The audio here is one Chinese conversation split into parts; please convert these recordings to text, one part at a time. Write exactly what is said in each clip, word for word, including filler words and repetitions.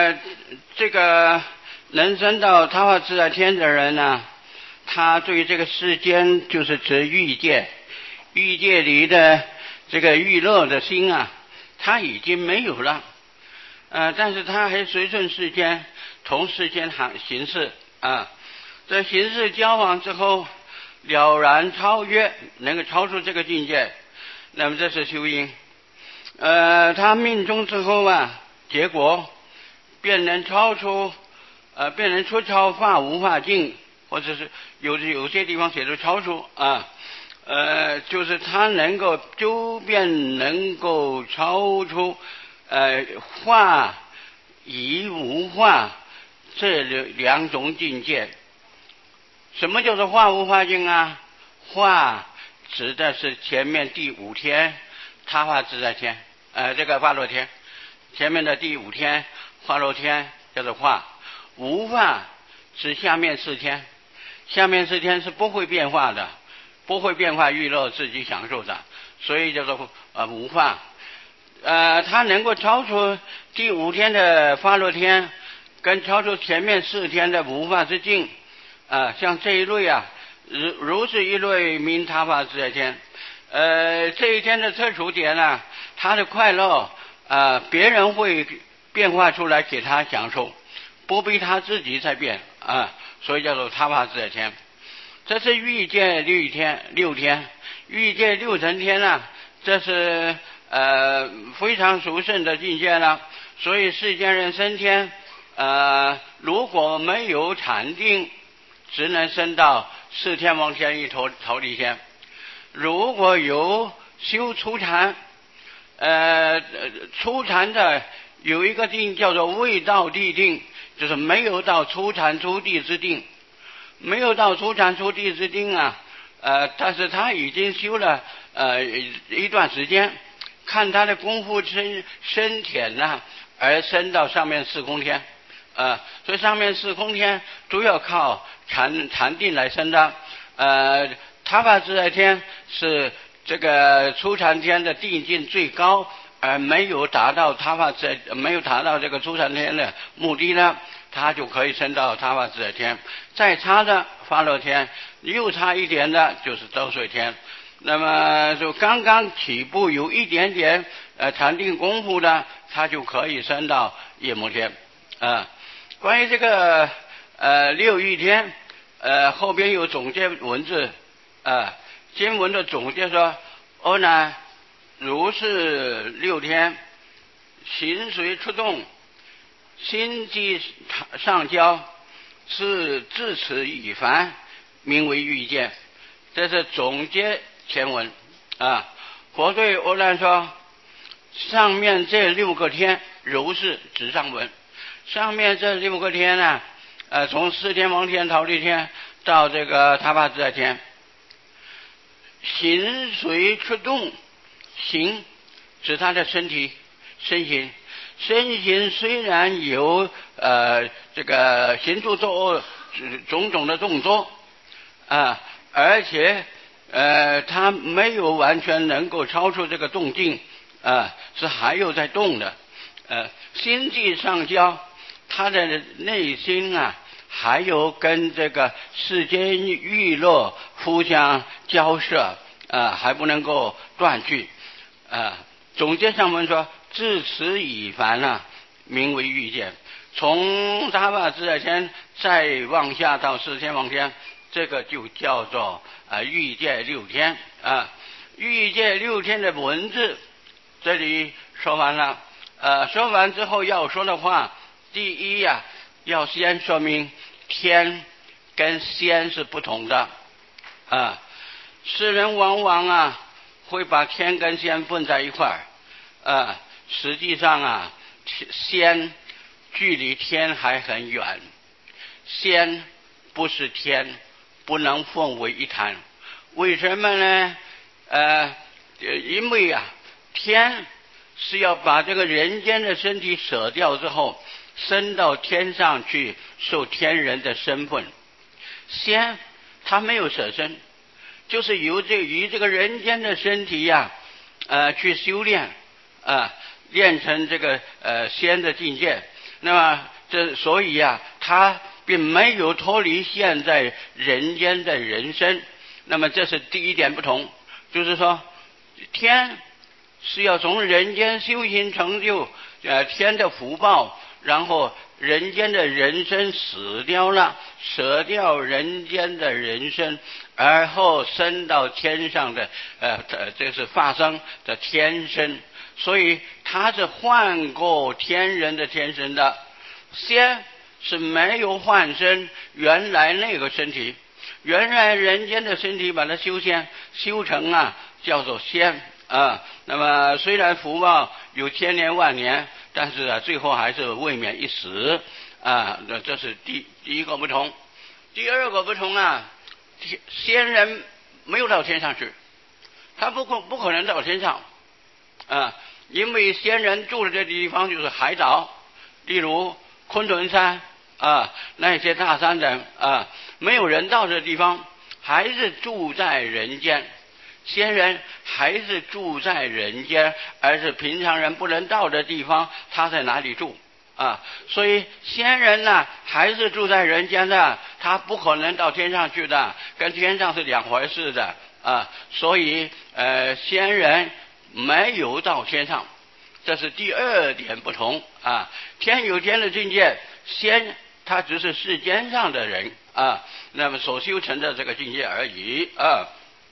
呃，这个能升到他化自在天的人呢，他对这个世间就是指欲界，欲界里的这个欲乐的心啊，他已经没有了。呃，但是他还随顺世间，同世间行行事啊。在行事交往之后，了然超越，能够超出这个境界，那么这是修因。呃，他命中之后啊，结果便能超出，呃，便能出超化无化境，或者是有有些地方写着超出啊，呃，就是他能够周遍能够超出呃化与无化这两种境界。什么叫做化无化境啊？化指的是前面第五天他化自在天，呃，这个化乐天，前面的第五天化乐天叫做化。无化指下面四天，下面四天是不会变化的，不会变化娱乐自己享受的，所以叫做呃无化。呃，它能够超出第五天的化乐天，跟超出前面四天的无化之境。啊，像这一类啊，如如是一类名他化自在天。呃，这一天的特殊点呢、啊，他的快乐啊，别人会变化出来给他享受，不必他自己在变啊，所以叫做他化自在天。这是欲界六天，六天，欲界六层天啊，这是呃非常殊胜的境界了。所以世间人升天，呃，如果没有禅定，只能升到四天王天一头桃李天。如果有修初禅，呃，初禅的有一个定叫做未到地定，就是没有到初禅初地之定，没有到初禅初地之定啊，呃，但是他已经修了呃一段时间，看他的功夫深深浅呐，而升到上面四空天。呃，所以上面四空天主要靠禅禅定来升的。呃，他化自在天是这个初禅天的定境最高，而没有达到他化自在，没有达到这个初禅天的目的呢，他就可以升到他化自在天。再差的化乐天，又差一点的就是兜率天。那么就刚刚起步有一点点呃禅定功夫的，他就可以升到夜摩天啊。呃关于这个呃六欲天，呃后边有总结文字啊、呃，经文的总结说：哦呢，如是六天，行随出动，心即上交，是自此已凡，名为欲界。这是总结前文啊。佛对阿难说：上面这六个天，如是指上文。上面这六个天呢，呃，从四天王天、桃李天到这个他化自在天，行随出动，行指他的身体身形，身形虽然有呃这个行住坐卧种种的动作啊，而且呃他没有完全能够超出这个动静啊，是还有在动的。呃，心即上交。他的内心啊，还有跟这个世间娱乐互相交涉啊，还不能够断句啊。总结上文说：自此已凡啊，名为欲界。从他化自在天再往下到四天王天，这个就叫做啊欲界六天啊。欲界六天的文字这里说完了，呃，说完之后要说的话。第一呀、啊，要先说明天跟仙是不同的啊。世人往往啊会把天跟仙混在一块儿啊，实际上啊，仙距离天还很远，仙不是天，不能混为一谈。为什么呢？呃，因为啊，天是要把这个人间的身体舍掉之后，升到天上去受天人的身份。仙他没有舍身，就是由这于这个人间的身体呀、啊，呃，去修炼啊、呃，练成这个呃仙的境界。 那么这所以啊，他并没有脱离现在人间的人生。那么这是第一点不同，就是说天是要从人间修行成就呃天的福报，然后人间的人生死掉了，舍掉人间的人生，而后升到天上的呃这是发生的天身，所以他是换过天人的天身的。仙是没有换身原来那个身体，原来人间的身体把它修仙修成啊，叫做仙啊。那么虽然福报有千年万年，但是啊，最后还是未免一死啊。那这是第第一个不同。第二个不同啊，仙人没有到天上去，他不可不可能到天上啊，因为仙人住的这地方就是海岛，例如昆仑山啊，那些大山的啊，没有人到这地方，还是住在人间。仙人还是住在人间，而是平常人不能到的地方，他在哪里住啊？所以仙人呢，还是住在人间的，他不可能到天上去的，跟天上是两回事的啊。所以呃，仙人没有到天上。这是第二点不同啊！天有天的境界，仙他只是世间上的人啊，那么所修成的这个境界而已啊。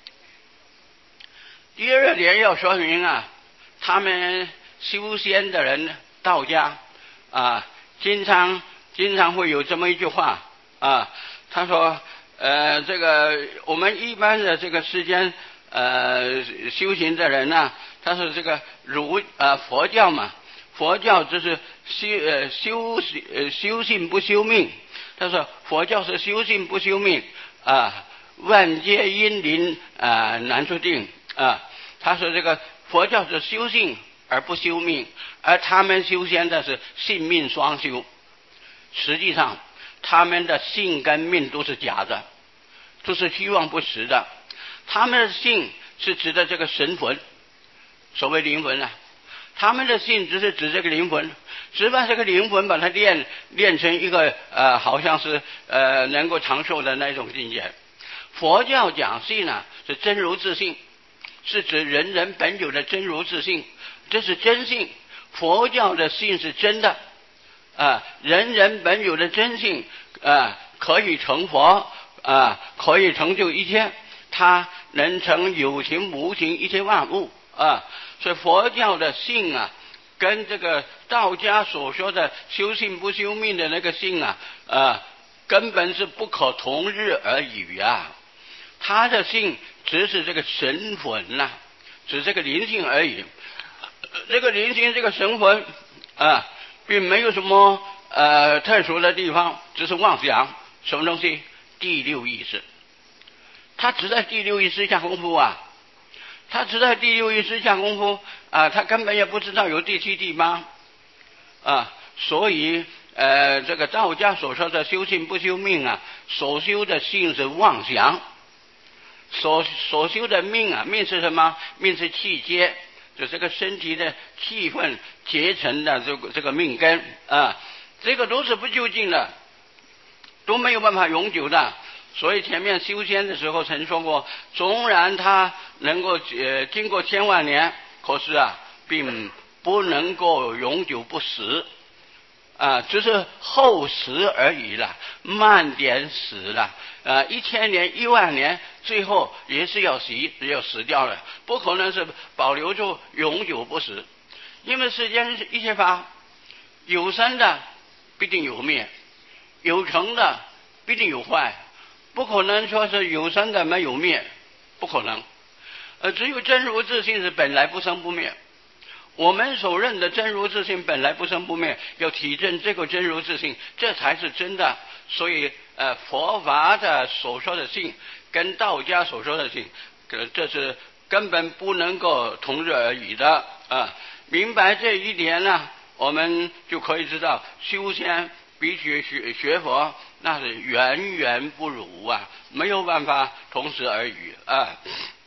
第二点要说明啊，他们修仙的人，道家啊，经常经常会有这么一句话啊，他说呃，这个我们一般的这个世间呃修行的人呢、啊。他是这个儒呃佛教嘛，佛教就是修呃修呃修性不修命。他说佛教是修性不修命啊，万劫因临啊难出定啊。他说这个佛教是修性而不修命，而他们修仙的是性命双修。实际上他们的性跟命都是假的，都是虚妄不实的。他们的性是指的这个神魂。所谓灵魂啊，他们的性只是指这个灵魂，只把这个灵魂把它练练成一个呃，好像是呃能够长寿的那种境界。佛教讲性呢，是真如自性，是指人人本有的真如自性，这是真性。佛教的性是真的啊，人人本有的真性啊，可以成佛啊，可以成就一切，它能成有情无情一切万物啊。所以佛教的性啊，跟这个道家所说的修性不修命的那个性啊，啊，根本是不可同日而语啊。他的性只是这个神魂呐、啊，只是这个灵性而已。这个灵性，这个神魂啊，并没有什么呃特殊的地方，只是妄想。什么东西？第六意识。他只在第六意识下功夫啊。他只在第六意识下功夫啊，他根本也不知道有第七、第八啊，所以呃，这个道家所说的修性不修命啊，所修的性是妄想，所所修的命啊，命是什么？命是气结，就这个身体的气分结成的这个这个命根啊，这个都是不究竟的，都没有办法永久的。所以前面修仙的时候曾说过，纵然他能够呃经过千万年，可是啊，并不能够永久不死啊，只是后死而已了，慢点死了啊，一千年、一万年，最后也是要死，要死掉了，不可能是保留住永久不死，因为世间一切法有生的必定有灭，有成的必定有坏。不可能说是有生的没有灭，不可能。呃，只有真如自性是本来不生不灭。我们所认的真如自性本来不生不灭，要体证这个真如自性，这才是真的。所以，呃，佛法的所说的性，跟道家所说的性，这是根本不能够同日而语的啊。明白这一点呢，我们就可以知道修仙比起学学佛，那是远远不如啊，没有办法同时而语啊。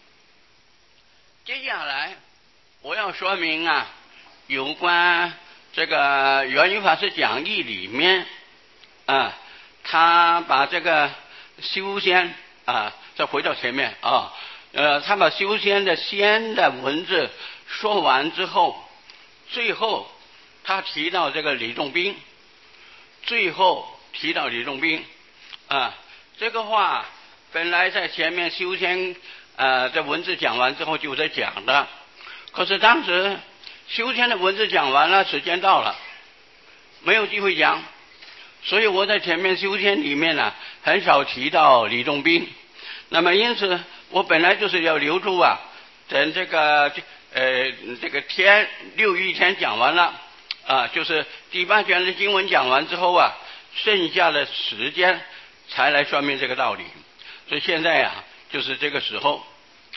接下来我要说明啊，有关这个圆瑜法师讲义里面啊，他把这个修仙啊，再回到前面啊，呃，他把修仙的仙的文字说完之后，最后他提到这个李洞宾，最后提到李洞宾啊，这个话本来在前面修仙呃的文字讲完之后就在讲的，可是当时修仙的文字讲完了，时间到了，没有机会讲，所以我在前面修仙里面呢、啊、很少提到李洞宾。那么因此我本来就是要留住啊，等这个呃这个天六欲天讲完了啊，就是第八卷的经文讲完之后啊，剩下的时间才来说明这个道理。所以现在啊，就是这个时候，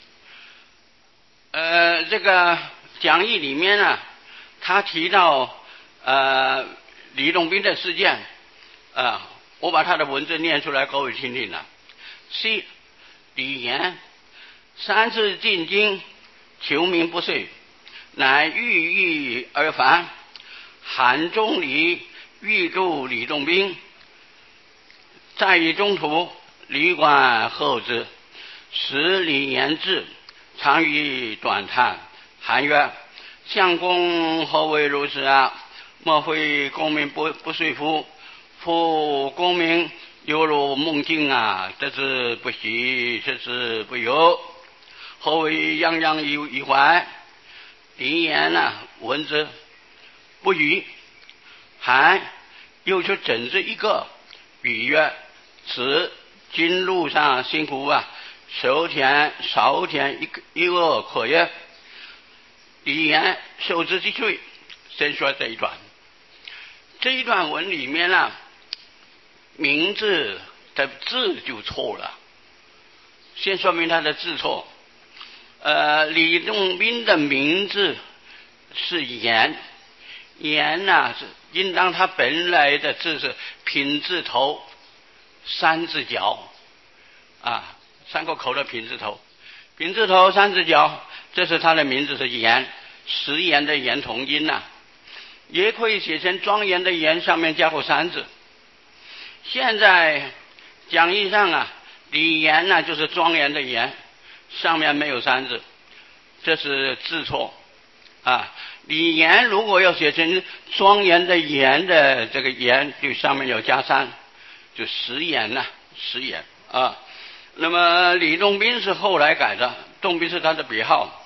呃，这个讲义里面呢，他提到呃李洞宾的事件啊，我把他的文字念出来，各位听听了。C 李严三次进京，求名不遂，乃郁郁而返。韩钟离欲度李洞宾，在于中途，李管候之，使李严至，常于短叹。韩曰：相公何为如此啊？莫非功名不不遂乎？夫功名犹如梦境啊，得之不喜，失之不由，何为泱泱于于怀？李严啊，闻之不语。韩又去整治一个，语曰：此今路上辛苦啊，收田少田一个一个可也。李严受之即罪。先说这一段，这一段文里面啊，名字的字就错了，先说明他的字错。呃，李洞宾的名字是严，严呐、啊、是应当他本来的字是品字头三字角啊，三个口的品字头，品字头三字角，这是他的名字是严，食盐的盐同音呐、啊，也可以写成庄严的严，上面加个三字。现在讲义上啊，李严呢、啊、就是庄严的严，上面没有三字，这是字错啊。李严如果要写成庄严的严的这个严，就上面要加三，就食盐呐、啊，食盐啊。那么李洞宾是后来改的，洞宾是他的别号。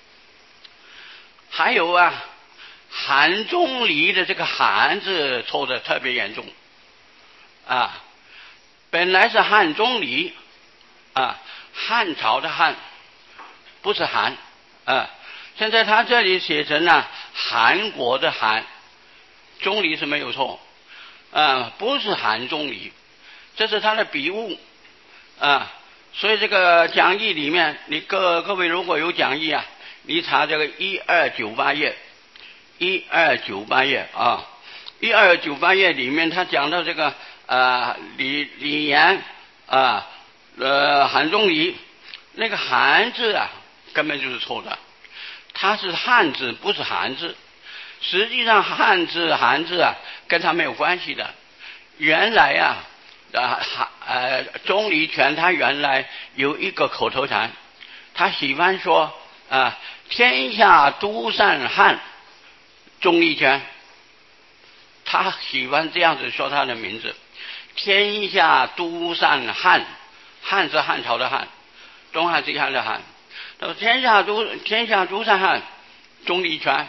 还有啊，韩钟离的这个韩字错的特别严重啊，本来是汉钟离啊，汉朝的汉，不是韩啊。现在他这里写成了韩国的韩，钟离是没有错啊，不是韩钟离，这是他的笔误啊。所以这个讲义里面，你各各位如果有讲义啊，你查这个一二九八页，一二九八页啊，一二九八页里面他讲到这个啊李李严啊呃韩钟离，那个韩字啊根本就是错的，它是汉字不是韩字，实际上汉字韩字啊跟他没有关系的。原来啊啊呃钟离权他原来有一个口头禅，他喜欢说啊天下都善汉钟离权，他喜欢这样子说他的名字，天下都善汉，汉是汉朝的汉，东汉西汉的汉，天下都天下都善汉钟离权，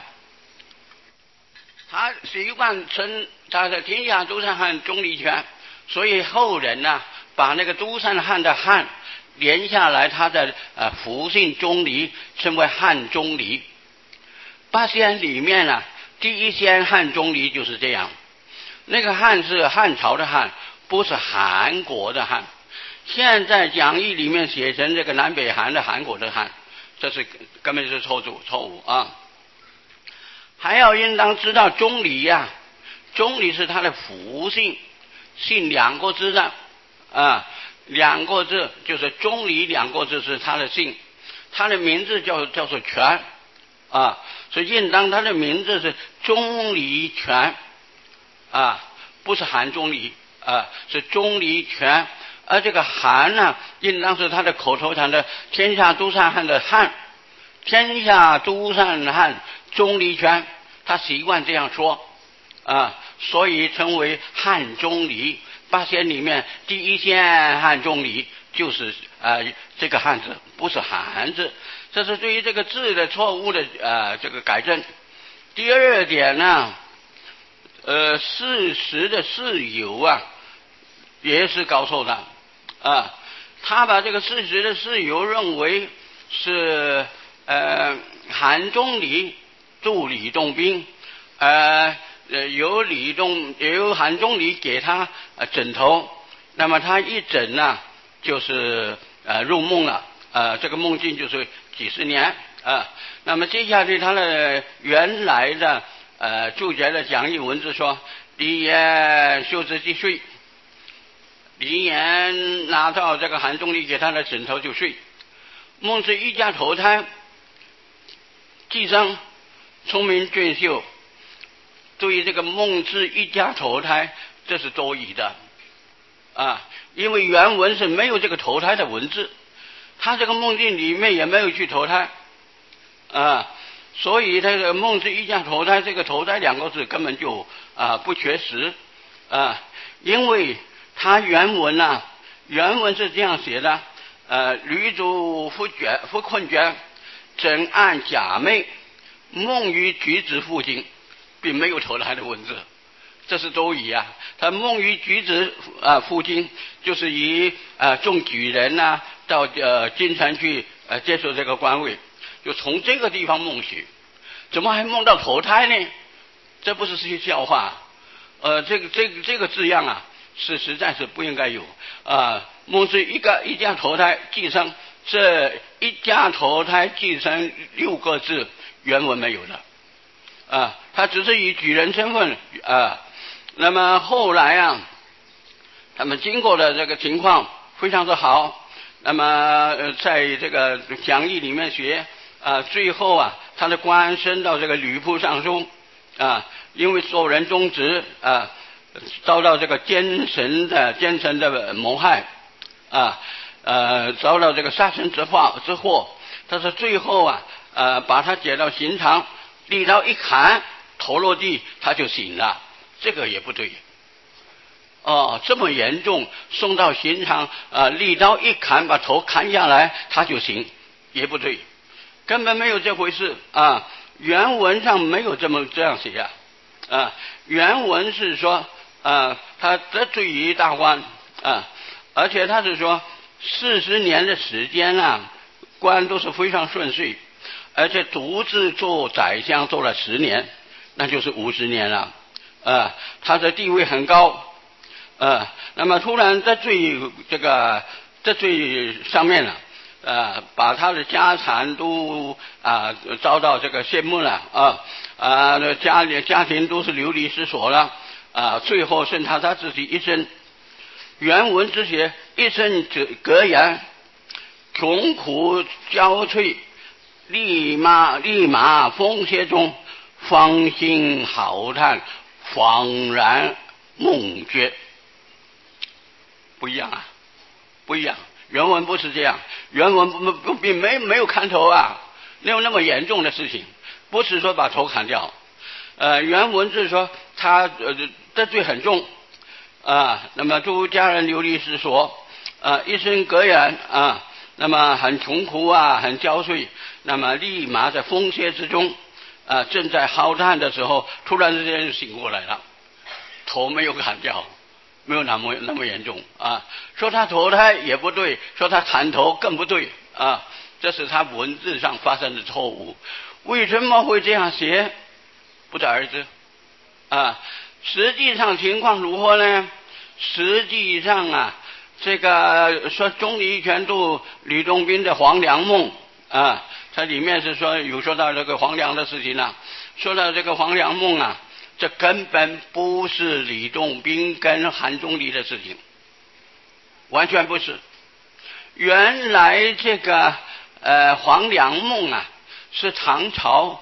他习惯称他的天下都善汉钟离权，所以后人呢、啊、把那个都善汉的汉连下来，他的呃福姓钟离称为汉钟离。八仙里面呢、啊，第一仙汉钟离就是这样，那个汉是汉朝的汉，不是韩国的汉。现在讲义里面写成这个南北韩的韩国的汉，这是根本是错误错误啊！还要应当知道钟离呀、啊，钟离是他的福姓，姓两个字的啊，两个字就是钟离两个字是他的姓，他的名字叫叫做权啊， 所以应当他的名字是钟离权啊，不是韩钟离啊，是钟离权。而这个韩呢，应当是他的口头禅的天下都善汉的汉，天下都善汉钟离权，他习惯这样说啊，所以称为汉钟离。八仙里面第一仙汉钟离就是呃这个汉字，不是韩字。这是对于这个字的错误的呃这个改正。第二点呢，呃事实的事由啊也是搞错的啊，他把这个事实的事由认为是呃韩钟离助李洞宾，呃呃由李洞由韩钟离给他呃枕头，那么他一枕呢就是呃入梦了，呃这个梦境就是几十年啊。那么接下去他的原来的呃注解的讲义文字说，李岩修之即睡，李岩拿到这个韩钟离给他的枕头就睡，梦是一家投胎，寄生聪明俊秀。对于这个梦是一家投胎，这是多疑的啊，因为原文是没有这个投胎的文字，他这个梦境里面也没有去投胎啊，所以这个梦是一家投胎，这个投胎两个字根本就啊不确实啊，因为他原文啊，原文是这样写的，呃，女主夫绝夫困绝，枕按假寐，梦于举子附近，并没有投胎的文字，这是周仪啊。他梦于举子啊附近，就是以啊众举人呐、啊、到呃京城去呃接受这个官位，就从这个地方梦起，怎么还梦到投胎呢？这不是是笑话，呃，这个这个这个字样啊，是实在是不应该有啊。梦是一个一家投胎寄生，这一家投胎寄生六个字原文没有的。啊，他只是以举人身份啊，那么后来啊，他们经过的这个情况非常的好，那么、呃、在这个讲义里面学啊，最后啊，他的官升到这个吕布尚书啊，因为受人忠直啊，遭到这个奸臣的奸臣的谋害啊，呃，遭到这个杀身之祸之祸，但是最后啊，呃，把他解到刑场。利刀一砍，头落地，他就醒了，这个也不对。哦，这么严重，送到刑场，啊、呃，利刀一砍，把头砍下来，他就醒，也不对，根本没有这回事啊！原文上没有这么这样写呀、啊，啊，原文是说，啊，他得罪于大官啊，而且他是说四十年的时间啊，官都是非常顺遂。而且独自做宰相做了十年，那就是五十年了，啊，他的地位很高，啊，那么突然在最这个在最上面了，啊，把他的家产都啊遭到这个羡慕了，啊啊，家里家庭都是流离失所了，啊，最后剩下他自己一生。原文之写一生格言，穷苦交瘁。立马立马风歇中，芳心浩叹，恍然梦觉。不一样啊，不一样。原文不是这样，原文不不并没没有砍头啊，没有那么严重的事情，不是说把头砍掉。呃，原文是说他呃得罪很重啊，那么诸家人流离失所啊，一生格言啊。那么很穷苦啊，很焦悴，那么立马在风歇之中啊，正在浩叹的时候，突然之间就醒过来了，头没有砍掉，没有那么那么严重啊。说他投胎也不对，说他砍头更不对啊，这是他文字上发生的错误。为什么会这样写？不得而知啊。实际上情况如何呢？实际上啊。这个说钟离权度吕洞宾的黄粱梦啊，它里面是说有说到这个黄粱的事情啊，说到这个黄粱梦啊，这根本不是吕洞宾跟韩钟离的事情，完全不是。原来这个呃黄粱梦啊，是唐朝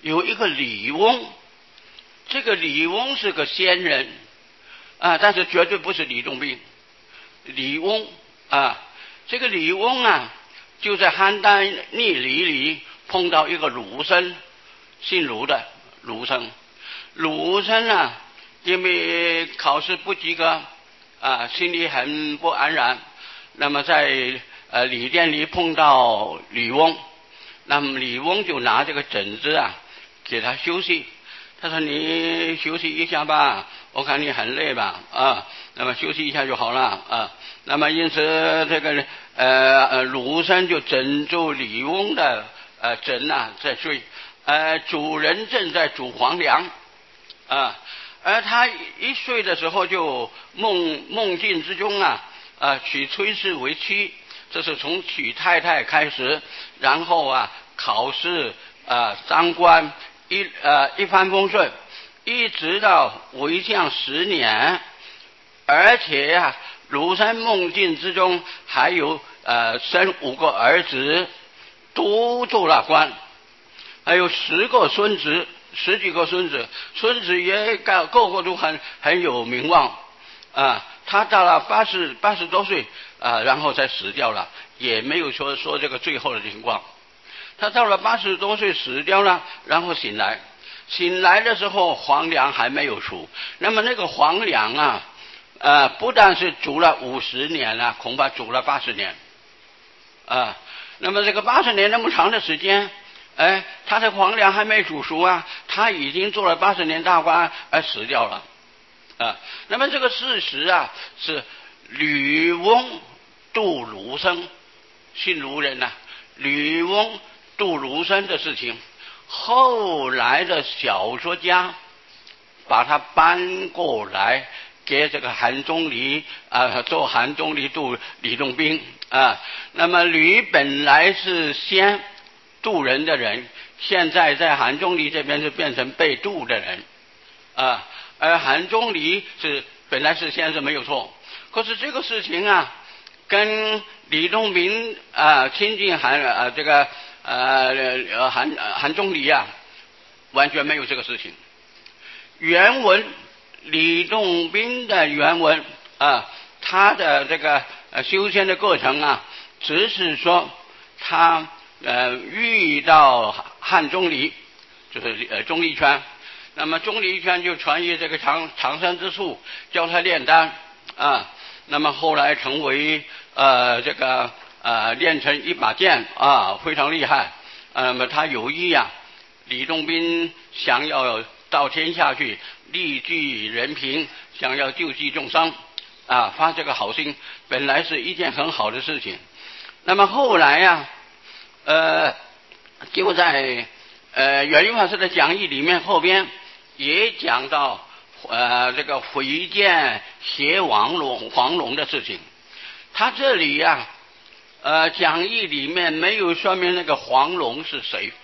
有一个李翁，这个李翁是个仙人啊，但是绝对不是李洞宾。李翁啊，这个李翁啊，就在邯郸逆里里碰到一个鲁僧，姓鲁的鲁僧。鲁僧啊，因为考试不及格啊，心里很不安然。那么在呃礼殿里碰到李翁，那么李翁就拿这个枕子啊给他休息。他说：“你休息一下吧，我看你很累吧，啊，那么休息一下就好了啊。”那么因此这个呃呃鲁僧就枕住李翁的呃枕啊在睡，呃主人正在煮黄粱啊，而他一睡的时候就梦梦境之中啊啊娶崔氏为妻，这是从娶太太开始，然后啊考试啊当官。一呃一帆风顺，一直到为相十年，而且呀、啊，鲁僧梦境之中还有呃生五个儿子，都做了官，还有十个孙子，十几个孙子，孙子也个个个都很很有名望啊。他到了八十八十多岁啊，然后才死掉了，也没有说说这个最后的情况。他到了八十多岁死掉了，然后醒来，醒来的时候黄粱还没有熟。那么那个黄粱啊，呃，不但是煮了五十年了，恐怕煮了八十年，啊，那么这个八十年那么长的时间，哎，他的黄粱还没煮熟啊，他已经做了八十年大官而死掉了，啊，那么这个事实啊是吕翁渡鲁僧，姓卢人呐、啊，吕翁渡鲁僧的事情，后来的小说家把它搬过来给这个韩钟离啊，做韩钟离渡李洞宾啊。那么吕本来是先渡人的人，现在在韩钟离这边就变成被渡的人啊。而韩钟离是本来是先生没有错，可是这个事情啊，跟李洞宾啊亲近韩啊这个。呃，韩韩钟离啊，完全没有这个事情。原文李洞宾的原文啊，他的这个呃修仙的过程啊，只是说他呃遇到汉钟离，就是呃钟离权，那么钟离权就传于这个长长生之术，教他炼丹啊，那么后来成为呃这个。呃，练成一把剑啊，非常厉害。呃、那么他有意啊，李洞宾想要到天下去利济人贫，想要救济众生啊，发这个好心，本来是一件很好的事情。那么后来呀、啊，呃，就在呃圆云法师的讲义里面后边也讲到呃这个回见邪王龙黄龙的事情。他这里呀、啊。呃，讲义里面没有说明那个黄龙是谁，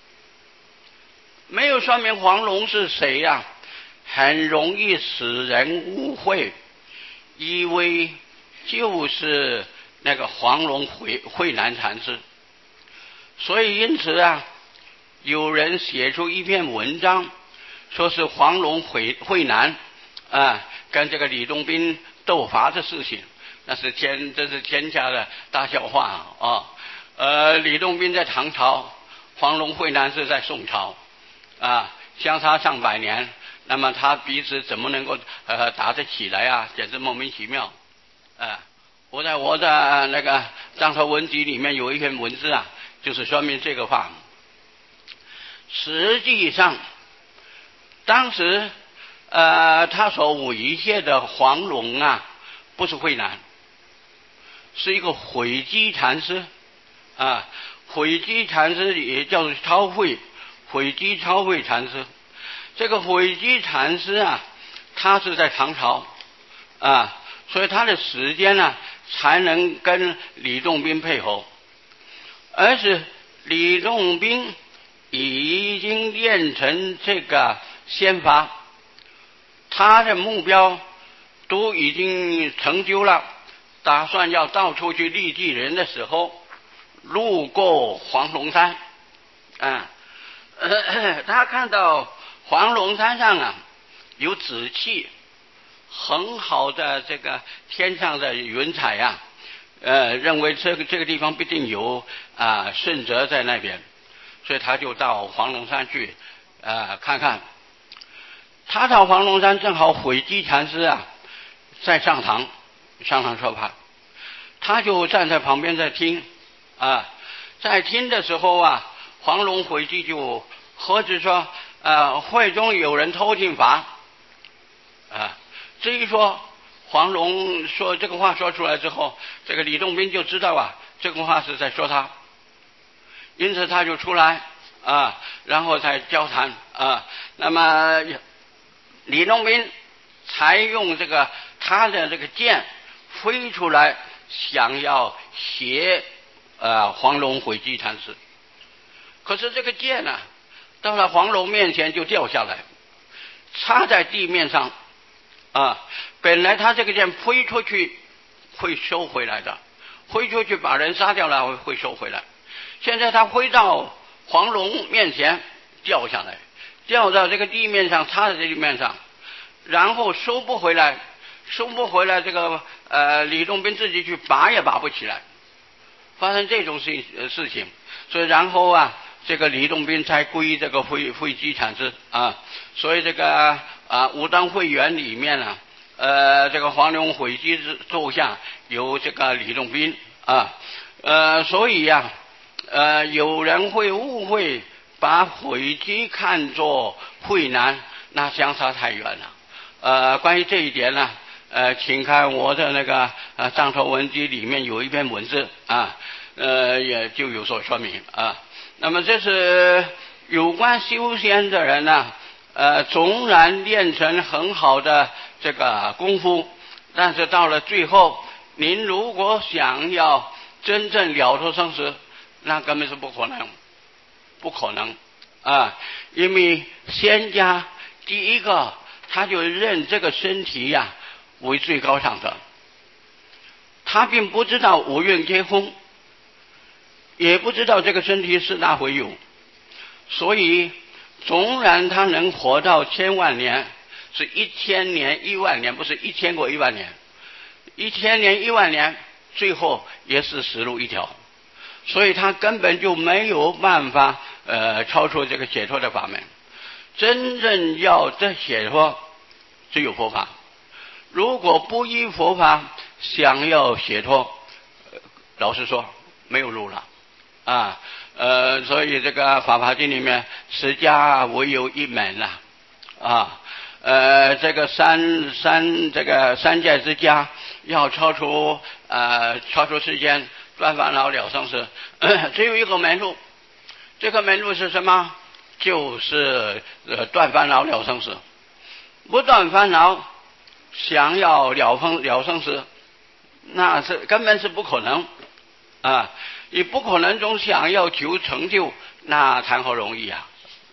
没有说明黄龙是谁呀、啊，很容易使人误会，以为就是那个黄龙慧慧南禅师。所以因此啊，有人写出一篇文章，说是黄龙慧慧南啊跟这个李洞宾斗法的事情。那是天，这是天下的大笑话啊！呃，李洞宾在唐朝，黄龙慧南是在宋朝，啊，相差上百年，那么他彼此怎么能够呃打得起来啊？简直莫名其妙啊！我在我的那个藏头文集里面有一篇文字啊，就是说明这个话。实际上，当时呃他所猥亵的黄龙啊，不是慧南。是一个慧基禅师啊，慧基禅师也叫做超慧，慧基超慧禅师。这个慧基禅师啊，他是在唐朝啊，所以他的时间呢、啊、才能跟李洞宾配合，而是李洞宾已经练成这个仙法，他的目标都已经成就了。打算要到处去利济人的时候，路过黄龙山，啊， 呃，他看到黄龙山上啊有紫气，很好的这个天上的云彩啊，呃，认为这个这个地方必定有啊圣者在那边，所以他就到黄龙山去啊、呃、看看。他到黄龙山正好慧基禅师啊在上堂上堂说法，他就站在旁边在听啊，在听的时候啊，黄龙慧基就喝止说，呃，会中有人偷听法啊。这一说，黄龙说这个话说出来之后，这个李洞宾就知道啊，这个话是在说他，因此他就出来啊，然后才交谈啊。那么李洞宾才用这个他的这个剑飞出来，想要挟呃黄龙慧基禅师，可是这个剑呢、啊，到了黄龙面前就掉下来，插在地面上啊。本来他这个剑飞出去会收回来的，飞出去把人杀掉了会收回来，现在他飞到黄龙面前掉下来，掉到这个地面上，插在地面上，然后收不回来，收不回来，这个呃李洞宾自己去拔也拔不起来，发生这种事呃事情，所以然后啊，这个李洞宾才归这个慧慧基禅师啊，所以这个啊武当会员里面呢、啊，呃这个黄龙慧基座下有这个李洞宾啊，呃所以呀、啊，呃有人会误会把慧基看作慧南，那相差太远了。呃，关于这一点呢，呃，请看我的那个呃《藏头文集》里面有一篇文字啊，呃，也就有所说明啊。那么这是有关修仙的人呢，呃，纵然练成很好的这个功夫，但是到了最后，您如果想要真正了脱生死，那根本是不可能，不可能啊！因为仙家第一个，他就认这个身体呀、啊、为最高尚的，他并不知道五蕴皆空，也不知道这个身体四大非有，所以纵然他能活到千万年，是一千年一万年，不是一千过一万年，一千年一万年，最后也是死路一条，所以他根本就没有办法呃超出这个解脱的法门。真正要这解脱，只有佛法。如果不依佛法想要解脱，老实说没有路了啊。呃，所以这个《法华经》里面，持家唯有一门了啊。呃，这个三三这个三界之家要超出呃超出世间，断烦恼了生死，只有一个门路。这个门路是什么？就是呃断烦恼了生死。不断烦恼，想要了生了生死，那是根本是不可能啊！你不可能中想要求成就，那谈何容易啊！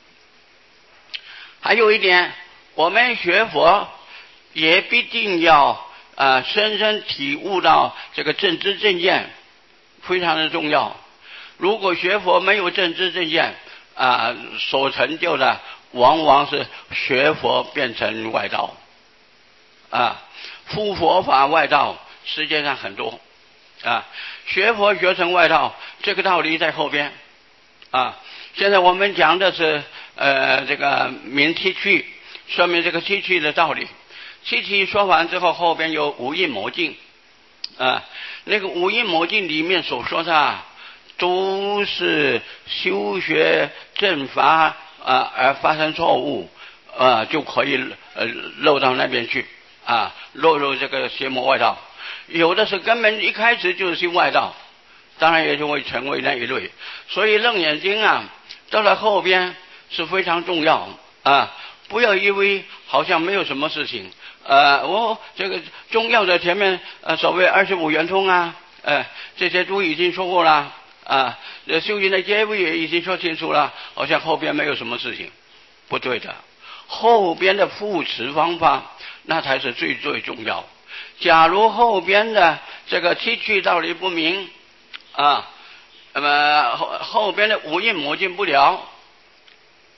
还有一点，我们学佛也必定要啊深深体悟到这个正知正见，非常的重要。如果学佛没有正知正见啊，所成就的往往是学佛变成外道啊，附佛法外道世界上很多啊，学佛学成外道，这个道理在后边啊。现在我们讲的是呃这个明七趣，说明这个七趣的道理。七趣说完之后，后边有五阴魔境啊，那个五阴魔境里面所说的啊，都是修学正法啊而发生错误啊，就可以呃漏到那边去啊，落入这个邪魔外道。有的是根本一开始就是修外道，当然也就会成为那一类。所以楞严经啊，到了后边是非常重要啊，不要以为好像没有什么事情。呃，我这个重要的前面呃所谓二十五圆通啊，呃这些都已经说过了啊，修行的阶位也已经说清楚了，好像后边没有什么事情，不对的。后边的扶持方法那才是最最重要。假如后边的这个七趣道理不明啊，那么后后边的五阴魔境不了，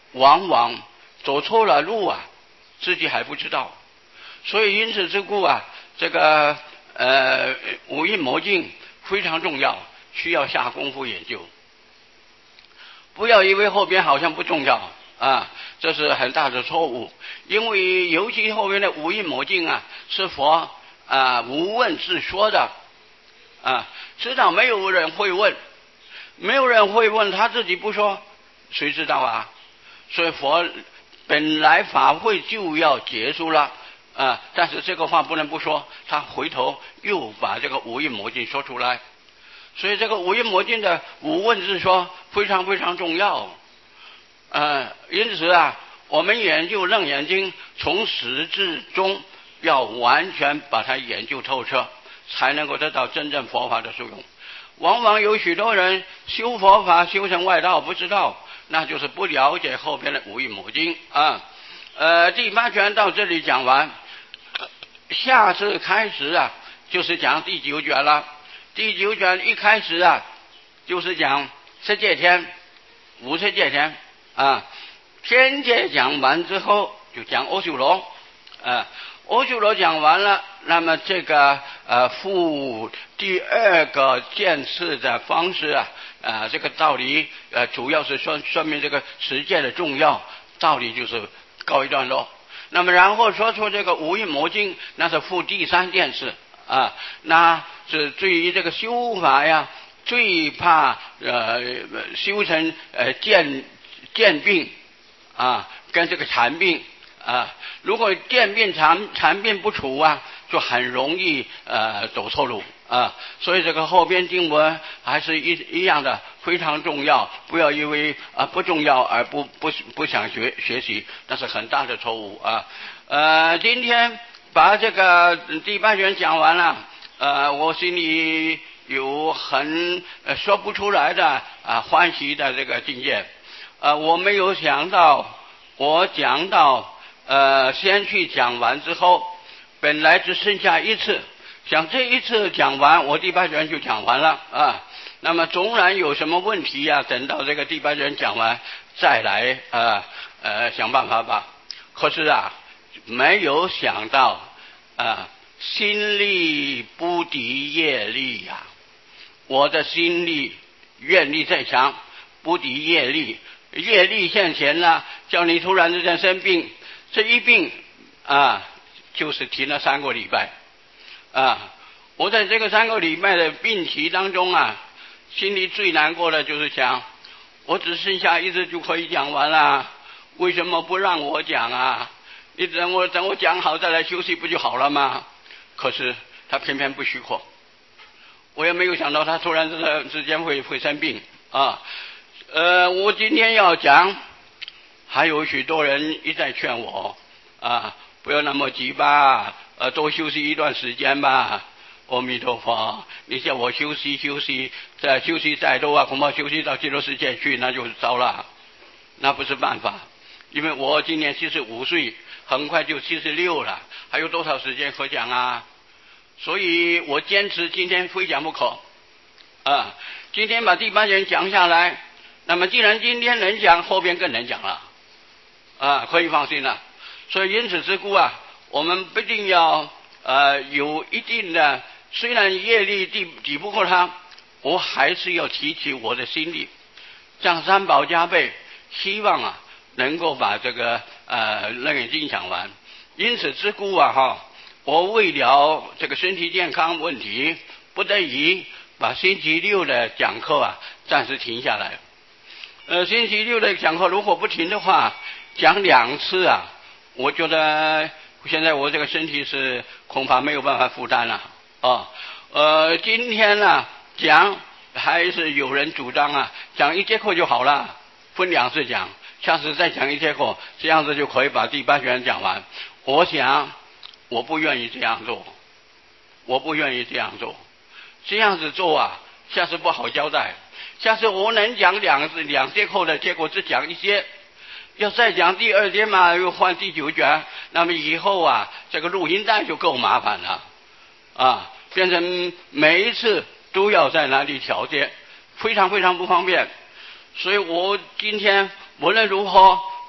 往往走错了路啊，自己还不知道。所以因此之故啊，这个呃五阴魔镜非常重要，需要下功夫研究。不要以为后边好像不重要啊，这是很大的错误。因为尤其后面的五阴魔镜啊，是佛啊无问自说的啊，知道没有人会问，没有人会问，他自己不说，谁知道啊？所以佛本来法会就要结束了啊，但是这个话不能不说，他回头又把这个五阴魔镜说出来。所以这个五阴魔镜的无问自说非常非常重要。呃，因此啊，我们研究楞严经，从始至终要完全把它研究透彻，才能够得到真正佛法的受用。往往有许多人修佛法修成外道不知道，那就是不了解后边的五阴魔经啊。呃，第八卷到这里讲完，下次开始啊，就是讲第九卷了。第九卷一开始啊，就是讲十界天、无色界天啊。天界讲完之后，就讲阿修罗啊。阿修罗讲完了，那么这个呃复第二个见次的方式啊，啊这个道理呃主要是说说明这个十界的重要，道理就是告一段落。那么然后说出这个五阴魔经，那是复第三件事啊，那是对于这个修法呀，最怕呃修成呃见见病啊，跟这个禅病啊，如果见病禅禅病不除啊，就很容易呃走错路啊。所以这个后边经文还是一一样的非常重要，不要因为啊不重要而不不不想学学习，那是很大的错误啊。呃，今天把这个第八卷讲完了，呃，我心里有很呃说不出来的啊欢喜的这个境界。呃，我没有想到，我讲到呃先去讲完之后，本来只剩下一次，想这一次讲完，我第八卷就讲完了啊。那么纵然有什么问题呀、啊，等到这个第八卷讲完再来呃呃想办法吧。可是啊，没有想到啊，心力不敌业力呀、啊，我的心力愿力再强，不敌业力。业力现前了，叫你突然之间生病，这一病啊，就是停了三个礼拜啊。我在这个三个礼拜的病期当中啊，心里最难过的就是想，我只剩下一次就可以讲完了，为什么不让我讲啊？你等我等我讲好再来休息不就好了吗？可是他偏偏不许可，我也没有想到他突然之间会会生病啊。呃，我今天要讲，还有许多人一再劝我啊，不要那么急吧，呃，多休息一段时间吧。阿弥陀佛，你叫我休息休息，再休息再多啊，恐怕休息到极乐世界去，那就糟了，那不是办法。因为我今年七十五岁，很快就七十六了，还有多少时间可讲啊？所以我坚持今天非讲不可啊！今天把第八卷讲下来。那么既然今天能讲，后边更能讲了啊，可以放心了。所以因此之故啊，我们不一定要呃有一定的，虽然业力抵抵不过他，我还是要提起我的心力，将三宝加倍，希望啊能够把这个呃楞严经讲完。因此之故啊哈，我为了这个身体健康问题，不得已把星期六的讲课啊暂时停下来。呃，星期六的讲课如果不停的话，讲两次啊，我觉得现在我这个身体是恐怕没有办法负担了啊。呃，今天呢、啊、讲还是有人主张啊，讲一节课就好了，分两次讲，下次再讲一节课，这样子就可以把第八卷讲完。我想我不愿意这样做，我不愿意这样做，这样子做啊，下次不好交代。下次我能讲两次两节课的，结果只讲一节，要再讲第二节嘛，又换第九卷，那么以后啊，这个录音带就够麻烦了啊，变成每一次都要在哪里调节，非常非常不方便。所以我今天无论如何，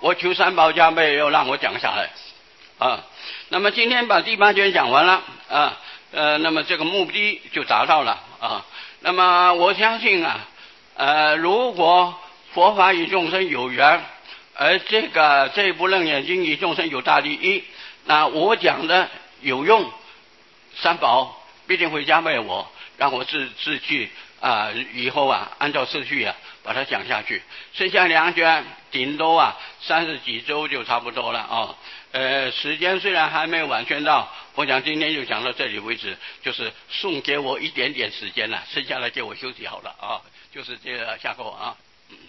我求三宝加倍，又让我讲下来啊。那么今天把第八卷讲完了啊，呃，那么这个目的就达到了啊。那么我相信啊，呃，如果佛法与众生有缘，而这个这部楞严经与众生有大利益，那我讲的有用，三宝必定会加倍我，让我自自去啊、呃，以后啊按照次序啊把它讲下去。剩下两卷顶多啊三十几周就差不多了啊。呃，时间虽然还没有完全到，我想今天就讲到这里为止，就是送给我一点点时间了，剩下的给我休息好了啊，就是这个下课啊。